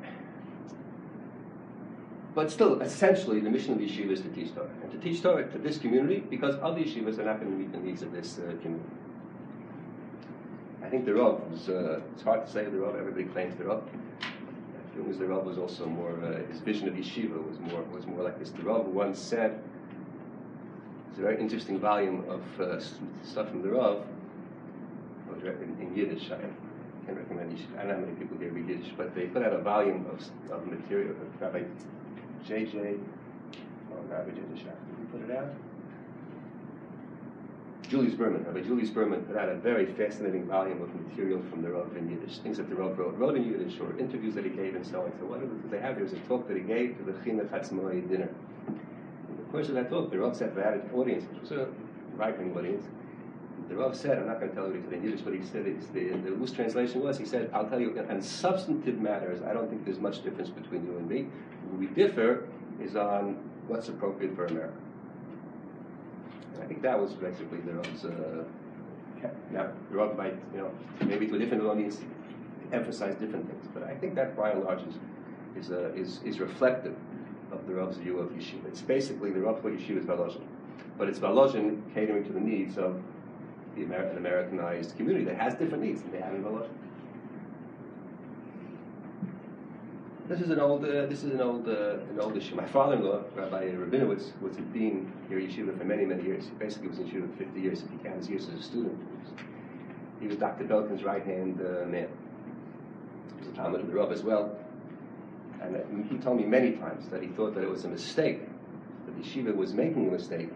but still, essentially, the mission of the yeshiva is to teach Torah, and to teach Torah to this community, because other yeshivas are not going to meet the needs of this uh, community. I think the Rav was, uh, it's hard to say the Rav, everybody claims the Rav. I feel as the Rav was also more, uh, his vision of yeshiva was more was more like this. The Rav once said, it's a very interesting volume of uh, stuff from the Rav, in, in Yiddish. I can't recommend Yiddish. I don't know how many people here read Yiddish, but they put out a volume of, of material, Rabbi J J, oh, Rabbi Yiddish, did he put it out? Julius Berman, Rabbi Julius Berman put out a very fascinating volume of material from the Rav in Yiddish, things that the Rav wrote, wrote in Yiddish, or interviews that he gave and so on. So one of the things they have here is a talk that he gave to the Chinuch Hatzmai dinner. In the course of that talk, the Rav said to that audience, which was a ripening audience, the Rav said, I'm not going to tell you what he said in Yiddish, but he said, it's the, the loose translation was, he said, I'll tell you, on substantive matters, I don't think there's much difference between you and me. Where we differ is on what's appropriate for America. I think that was basically the Rav's, uh, now the Rav might, you know, maybe to a different audience emphasize different things, but I think that by and large is is, uh, is, is reflective of the Rav's view of yeshiva. It's basically the Rav for yeshiva is Volozhin, but it's Volozhin catering to the needs of the Amer- an Americanized community that has different needs than they have in Volozhin. This is an old. Uh, this is an old. Uh, an old issue. My father-in-law, Rabbi Rabinowitz, was a dean here at Yeshiva for many, many years. He basically was in Yeshiva for fifty years. If you count his years as a student, he was, he was Doctor Belkin's right-hand uh, man. He was a Talmud of the Rav as well. And uh, he told me many times that he thought that it was a mistake, that Yeshiva was making a mistake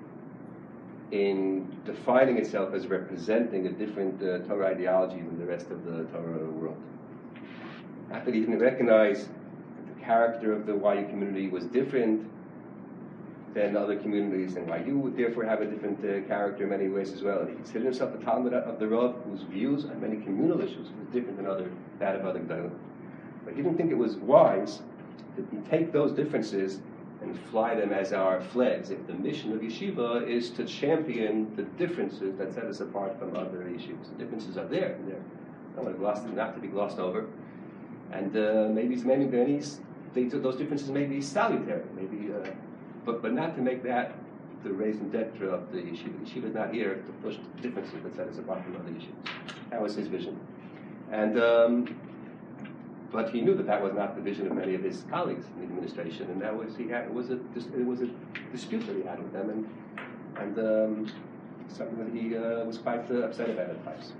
in defining itself as representing a different uh, Torah ideology than the rest of the Torah world. Not that he didn't recognize that the character of the Y U community was different than other communities, and Y U would therefore have a different uh, character in many ways as well. And he considered himself the Talmud of the Rav, whose views on many communal issues was different than other that of other Gedolim. But he didn't think it was wise to take those differences and fly them as our flags. If the mission of yeshiva is to champion the differences that set us apart from other yeshivas, the differences are there. They're not, glossed, not to be glossed over. And uh, maybe many, many they, those differences may be salutary, maybe, uh, but but not to make that the raison d'etre of the yeshiva. The yeshiva is not here to push the differences that set us apart from other yeshivas. That was his vision, and um, but he knew that that was not the vision of many of his colleagues in the administration, and that was he had it was a it was a dispute that he had with them, and and um, something that he uh, was quite uh, upset about at times.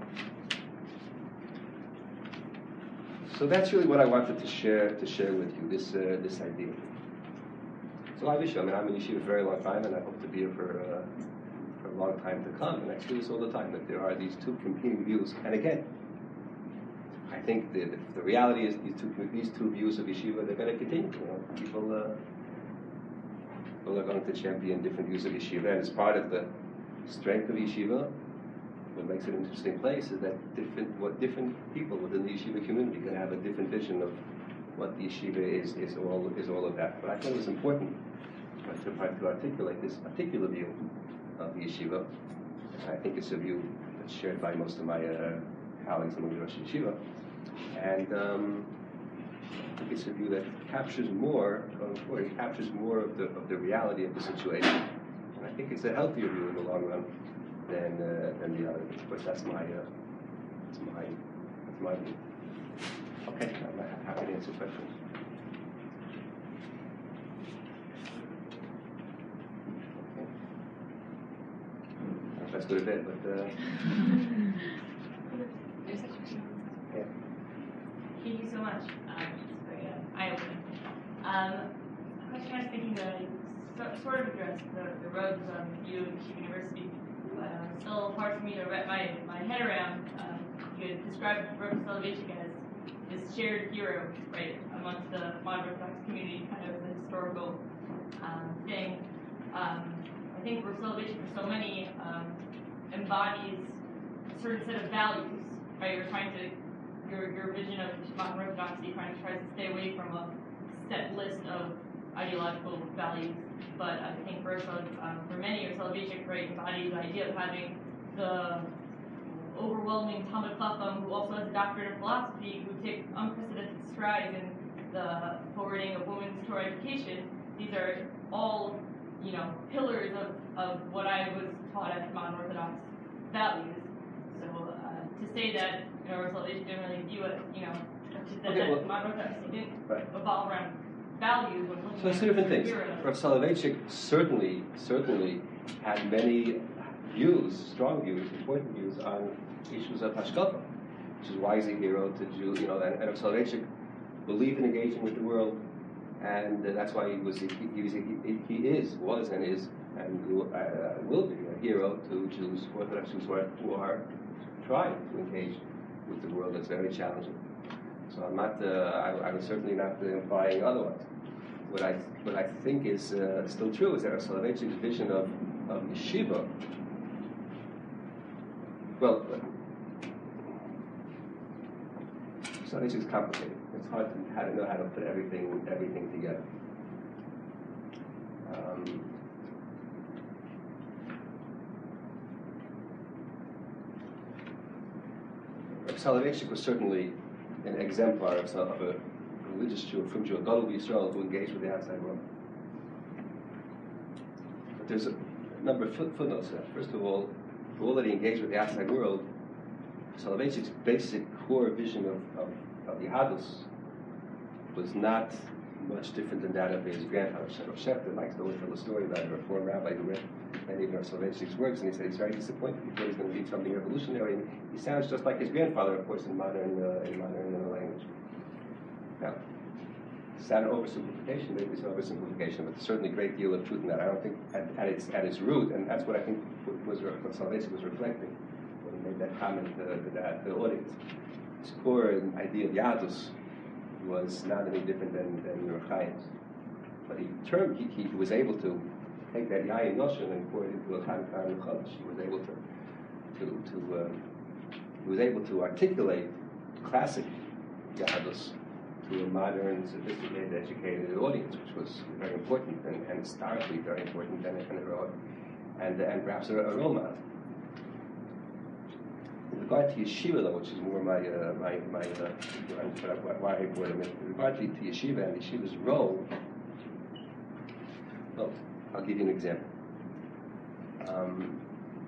So that's really what I wanted to share to share with you, this uh, this idea. So I wish, I mean, I'm in yeshiva for a very long time, and I hope to be here for, uh, for a long time to come. And I see this all the time, that there are these two competing views. And again, I think the, the, the reality is these two these two views of yeshiva, they're going to continue. You know, people, uh, people are going to champion different views of yeshiva, and as part of the strength of yeshiva, what makes it an interesting place is that different what different people within the yeshiva community can have a different vision of what the yeshiva is is all is all about. But I thought it was important to, to articulate this particular view of the yeshiva. I think it's a view that's shared by most of my uh, colleagues among the Rosh Yeshiva, and um, I think it's a view that captures more going forward. It captures more of the of the reality of the situation, and I think it's a healthier view in the long run than uh, than the other. But that's my uh, that's my that's my view. Okay, I'm happy to answer questions. Okay. I don't know if that's good or bad, but uh, There's a question. yeah. Thank you so much. Um, it's very uh, eye-opening. Um, a question I was thinking that I sort of addressed the, the roads on view of Yeshiva University. But uh, it's still hard for me to wrap my, my head around. Um, you had described Rav Soloveitchik as this shared hero, right, amongst the modern Orthodox community, kind of as a historical um, thing. Um, I think Rosh Soloveitchik for so many um, embodies a certain set of values, right? You're trying to, your your vision of modern Orthodoxy kind of tries to stay away from a set list of ideological values, but I think for um, for many, Rosh Soloveitchik, right, embodies the idea of having the overwhelming Talmud Chacham who also has a doctorate of philosophy, who takes unprecedented strides in the forwarding of women's Torah education. These are all, you know, pillars of, of what I was taught as modern Orthodox values. So uh, to say that, you know, Rosh Soloveitchik didn't really view it, you know, that, Okay, that well, modern Orthodoxy didn't right. evolve around values when looking So it's at two different things. Spira. Rav Soloveitchik certainly, certainly had many views, strong views, important views on issues of hashkafa, which is why he's a hero to Jew, you know, and, and Rav Soloveitchik believed in engaging with the world, and uh, that's why he was, he, he, was, he, he is, was, and is, and uh, will be a hero to Jews, Orthodox Jews who are, who are trying to engage with the world. That's very challenging. So I'm not, uh, I, I'm certainly not uh, implying otherwise. What I, what I think is uh, still true is that Rav Soloveitchik's vision of, of yeshiva, well, Soloveitchik is complicated. It's hard to, how to know how to put everything, everything together. Um, Rav Soloveitchik was certainly an exemplar of, of a religious Jew, from Jew, a Gadol Yisrael, who engaged with the outside world. But there's a number of foot, footnotes there. First of all, for all that he engaged with the outside world, Soloveitchik's basic core vision of, of, of Yahadus was not much different than that of his grandfather. Rav Shefter likes to always tell the story about a reform rabbi who read many of Rav Soloveitchik's works, and he said he's very disappointed. He thought he's going to read something revolutionary, and he sounds just like his grandfather, of course, in modern uh, in modern uh, language. Now, is that an oversimplification? Maybe it's an oversimplification, but there's certainly a great deal of truth in that. I don't think at, at its at its root, and that's what I think was what Soloveitchik was reflecting when he made that comment uh, to that the audience. His core idea of Yadus was not any different than than Rav Chaim's, but he turned he, he was able to take that Yayin Noshon and pour it into a Chaim Karan Chodesh. He was able to to to um, he was able to articulate classic Yadus to a modern, sophisticated, educated audience, which was very important and, and historically very important and, and, and, and perhaps a, a role model. In regard to yeshiva, though, which is more my, uh, my, my uh, why I brought him in, in regard to, to yeshiva and yeshiva's role, well, I'll give you an example. Um,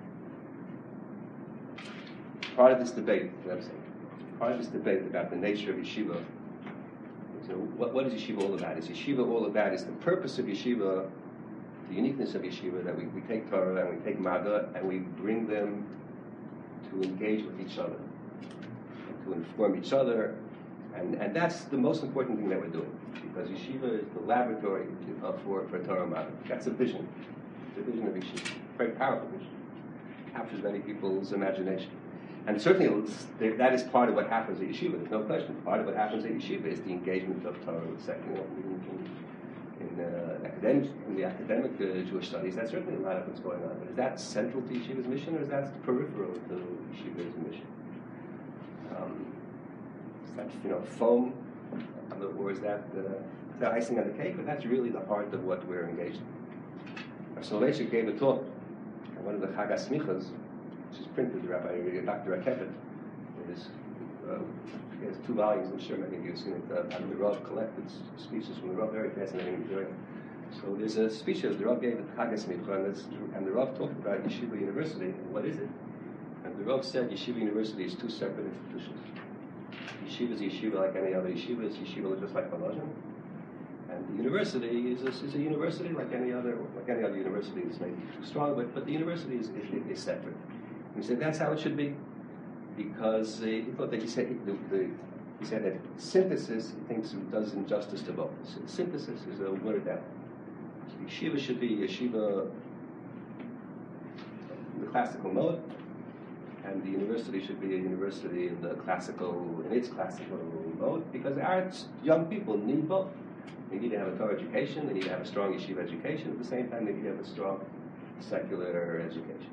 part of this debate, I'm saying, part of this debate about the nature of yeshiva. So what, what is yeshiva all about? Is yeshiva all about, is the purpose of yeshiva, the uniqueness of yeshiva, that we, we take Torah and we take Maga and we bring them to engage with each other, to inform each other, and, and that's the most important thing that we're doing, because yeshiva is the laboratory uh, for, for Torah Maga. That's a vision, it's a vision of yeshiva, a very powerful vision, captures many people's imagination. And certainly that is part of what happens at yeshiva, there's no question. Part of what happens at yeshiva is the engagement of Torah with secular in, in, uh, academic, in the academic uh, Jewish studies. That's certainly a lot of what's going on. But is that central to yeshiva's mission, or is that peripheral to yeshiva's mission? Um, is that, you know, foam, or is that uh, the icing on the cake? But that's really the heart of what we're engaged in. Soloveitchik gave a talk at one of the Chag HaSmichas, which is printed, Rabbi Doctor Akepet. It is, uh, he has two volumes, I'm sure many of you have seen it, uh, and the Rav collected speeches from the Rav, very fascinating material. So there's a speech that the Rav gave at Chag HaSmicha, and, and the Rav talked about Yeshiva University, and what is it? And the Rav said Yeshiva University is two separate institutions. Yeshiva is yeshiva like any other yeshiva, it's yeshiva just like Balazan. And the university is a, is a university like any other, like any other university. It's maybe too strong, but, but the university is, is, is separate. He said that's how it should be, because uh, he thought that he said the, the, he said that synthesis he thinks does injustice to both. So synthesis is a word that so yeshiva should be yeshiva in the classical mode, and the university should be a university in the classical in its classical both, because our young people need both. They need to have a Torah education, they need to have a strong yeshiva education, at the same time they need to have a strong secular education.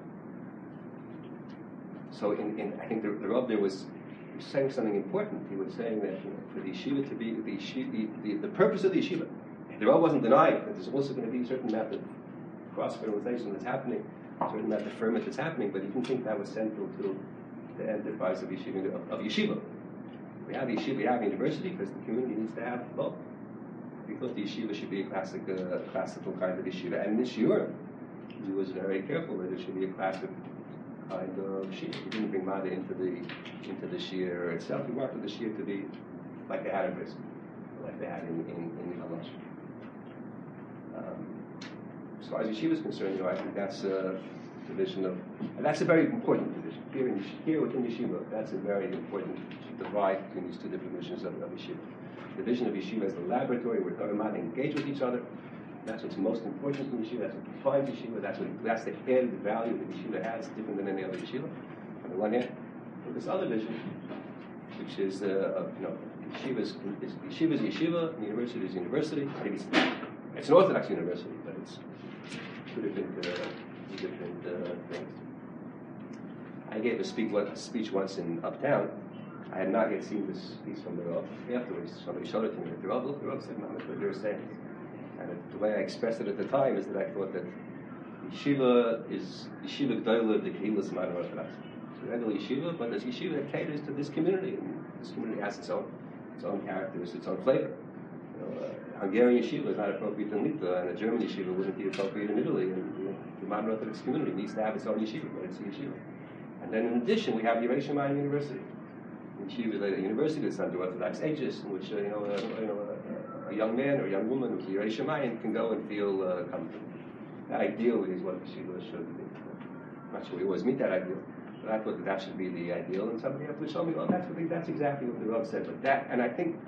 So in, in, I think the, the Rav there was saying something important. He was saying that, you know, for the yeshiva to be, the, yeshiva, the, the, the purpose of the yeshiva, the Rav wasn't denying that there's also going to be a certain amount of cross-fertilization that's happening, a certain amount of ferment that's happening, but he didn't think that was central to the enterprise of yeshiva. Of, of yeshiva. We have yeshiva, we have university, because the community needs to have both. We thought the yeshiva should be a classic, uh, classical kind of yeshiva, and this year he was very careful that it should be a classic kind of shir. He didn't bring Mada into the into the shir itself. He wanted the shir to be like they had in Brisk, like they had in in, in Alash. Um, as far as yeshiva is concerned, you know, I think that's a division of, and that's a very important division. Here, in, here within yeshiva, that's a very important divide between these two different visions of, of yeshiva. The vision of yeshiva as the laboratory where Torah Mada engage with each other. That's what's most important in yeshiva. That's what defines yeshiva. That's what that's the added value that yeshiva has, different than any other yeshiva. On the one hand, and this other vision, which is uh, of, you know, yeshiva is, is yeshiva is yeshiva, and university is university. Maybe it's, it's an Orthodox university, but it's two different, uh, two different uh, things. I gave a speak, a speech once in Uptown. I had not yet seen this piece from the Rav. Afterwards, somebody showed it to me. The Rav, look, the Rav said, "Mama, what you're saying." And the way I expressed it at the time is that I thought that yeshiva is yeshiva g'dola the kehilas minor Orthodox. So regular yeshiva, but there's yeshiva that caters to this community, and this community has its own its own characters, its own flavor. You know, uh, Hungarian yeshiva is not appropriate in Litva, and a German yeshiva wouldn't be appropriate in Italy. And you know, the modern Orthodox community needs to have its own yeshiva, but it's a yeshiva. And then in addition, we have Yerei Shamayim University. Yeshiva is a university that's under Orthodox aegis, in which uh, you know, uh, you know uh, a young man or a young woman who's Yerei Shamayim can go and feel uh, comfortable. That ideally is what yeshiva should be. I'm not sure we always meet that ideal, but I thought that that should be the ideal, and somebody else would show me, well, that's what they, that's exactly what the Rav said. But that, and I think,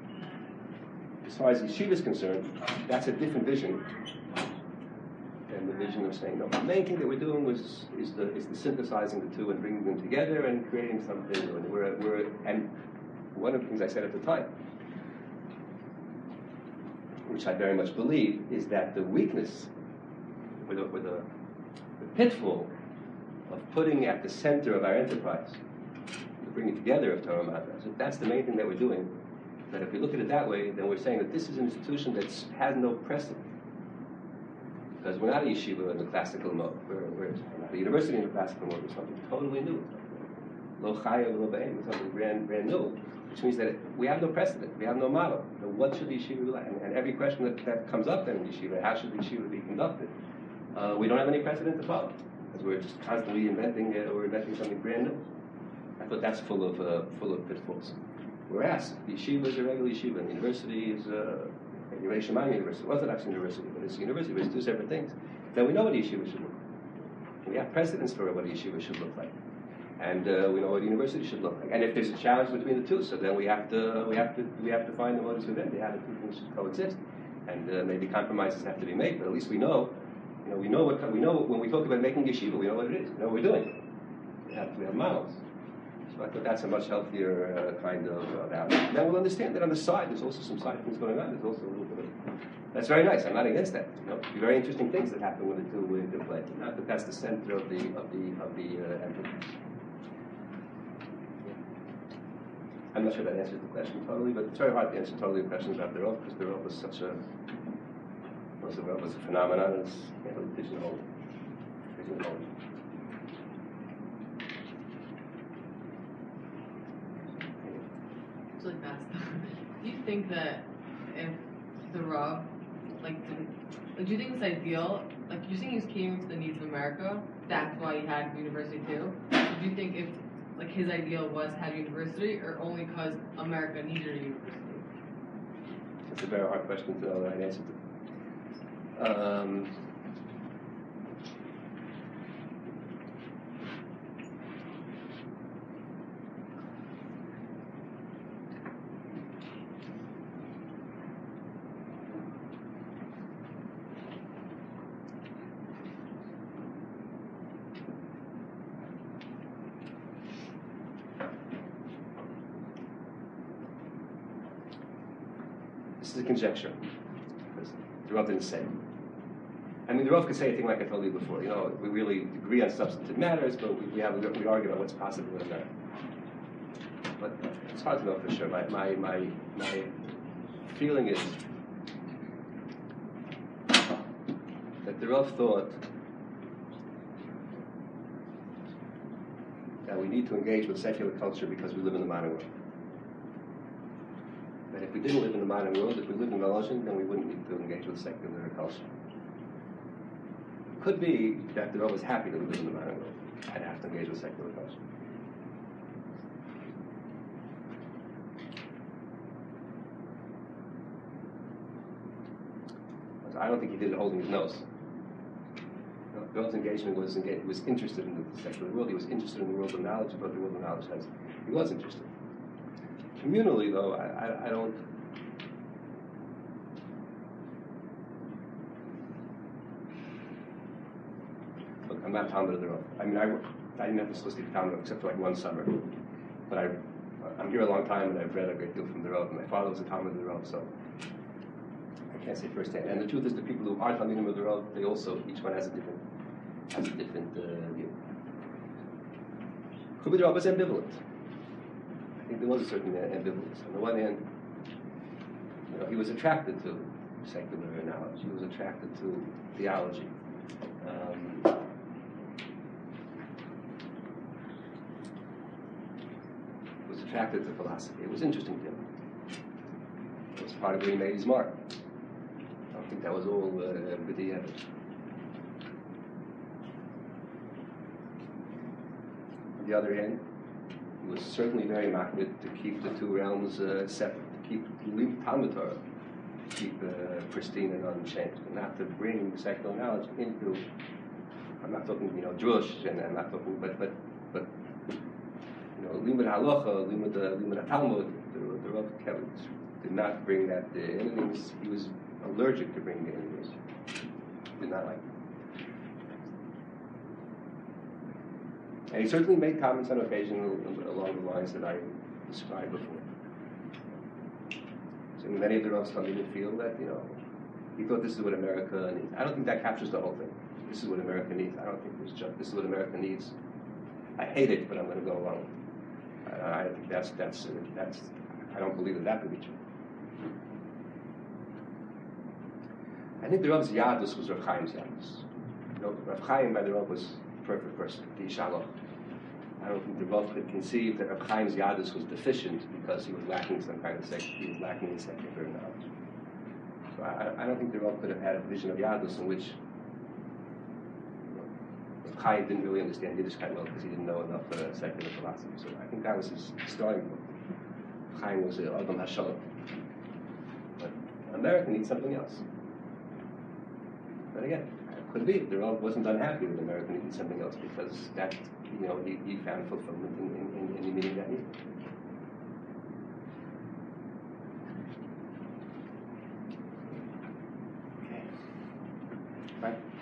as far as yeshiva is concerned, that's a different vision than the vision of saying, no, the main thing that we're doing was is the is the synthesizing the two and bringing them together and creating something. And we're we're and one of the things I said at the time, which I very much believe, is that the weakness, or the, or the, the pitfall of putting at the center of our enterprise, the bringing together of Torah Mada. So that's the main thing that we're doing. That if we look at it that way, then we're saying that this is an institution that has no precedent. Because we're not a yeshiva in the classical mode. We're, we're not a university in the classical mode. We're something totally new. Lo chayav, lo b'ein, something brand, brand new. Which means that we have no precedent. We have no model. So what should the yeshiva be like? And, and every question that, that comes up then in yeshiva, how should the yeshiva be conducted? Uh, we don't have any precedent to follow. Because we're just constantly inventing, uh, we're inventing something brand new. I thought that's full of, uh, full of pitfalls. Whereas the yeshiva is a regular yeshiva, and the university is uh, a Yerei Shamayim University, Orthodox University, but it's a university, but it's two separate things. Then we know what a yeshiva should look like. We have precedents for what a yeshiva should look like, and uh, we know what a university should look like. And if there's a challenge between the two, so then we have to we have to we have to find the motives within. They have the two things should coexist, and uh, maybe compromises have to be made. But at least we know, you know, we know what we know when we talk about making yeshiva. We know what it is. We know what we're doing. We have we have models. So I thought that's a much healthier uh, kind of uh, outlook. Then we'll understand that on the side, there's also some side things going on. There's also a little bit of, that's very nice. I'm not against that. You know, very interesting things that happen when the two when the play. Not that that's the center of the of the of the uh, enterprise. I'm not sure that answers the question totally, but it's very hard to answer totally the question about the Rav, because the Rav was such a was the Rav was a phenomenon. It's you know, pigeonholed, pigeonholed. Really fast. Do you think that if the Rav, like, didn't, like, do you think it's ideal? Like, you're saying he was catering to the needs of America. That's why he had university too. So do you think if, like, his ideal was to have university, or only because America needed a university? That's a very hard question to know the right answer to. Um, This is a conjecture, because the Rav didn't say it. I mean, the Rav could say a thing like I told you before. You know, we really agree on substantive matters, but we, we have we argue about what's possible in America. But it's hard to know for sure. My my my my feeling is that the Rav thought that we need to engage with secular culture because we live in the modern world. That if we didn't live in the modern world, if we lived in Melozhin, then we wouldn't need to engage with secular culture. It could be that the Rav was happy that we live in the modern world and have to engage with secular culture. I don't think he did it holding his nose. The Rav's engagement was engaged, he was interested in the secular world. He was interested in the world of knowledge, but the world of knowledge has. He was interested. Communally, though, I, I, I don't. Look, I'm not Talmud of the Rav. I mean, I, I didn't have to listen to Talmud except for like one summer. But I, I'm here a long time, and I've read a great deal from the Rav. My father was a Talmud of the Rav, so I can't say firsthand. And the truth is, the people who are Talmudim of the Rav, they also, each one has a different, has a different uh, view. Kubi the Rav was ambivalent. I think there was a certain ambivalence. On the one hand, you know, he was attracted to secular knowledge. He was attracted to theology. Um, he was attracted to philosophy. It was interesting to him. It was part of where he made his mark. I don't think that was all uh, with the others. On the other hand, he was certainly very makbid to keep the two realms uh, separate, to keep to leave Talmud Torah, to keep uh, pristine and unchanged, and not to bring secular knowledge into. I'm not talking, you know, drush, and I'm not talking, but but but you know, limud halacha, limud limud Talmud. The, the Rav kept, did not bring that uh, in. He was, he was allergic to bringing it in. Did not like it. And he certainly made comments on occasion along the lines that I described before. So many of the Ravs Talmudim feel that, you know, he thought this is what America needs. I don't think that captures the whole thing. This is what America needs. I don't think this just, this is what America needs. I hate it, but I'm going to go along with it. I, I think that's, that's, uh, that's, I don't believe that that could be true. I think the Rav's Yadus was Rav Chaim's Yadus. You know, Rav Chaim by the Rav was a perfect person, the Ishalach. I don't think the Rav could conceive that Rav Chaim's Yadus was deficient because he was lacking some kind of sec, he was lacking in secular knowledge. So I, I don't think the Rav could have had a vision of Yadus in which you know, Rav Chaim didn't really understand Yiddishkeit well because he didn't know enough uh, secular philosophy. So I think that was his starting point. Rav Chaim was uh, Adam HaShalom. But America needs something else. But again, it could be the Rav wasn't unhappy with America needed something else because that, you know, he, he found fulfillment in, in, in, in meeting that need. Okay. Right.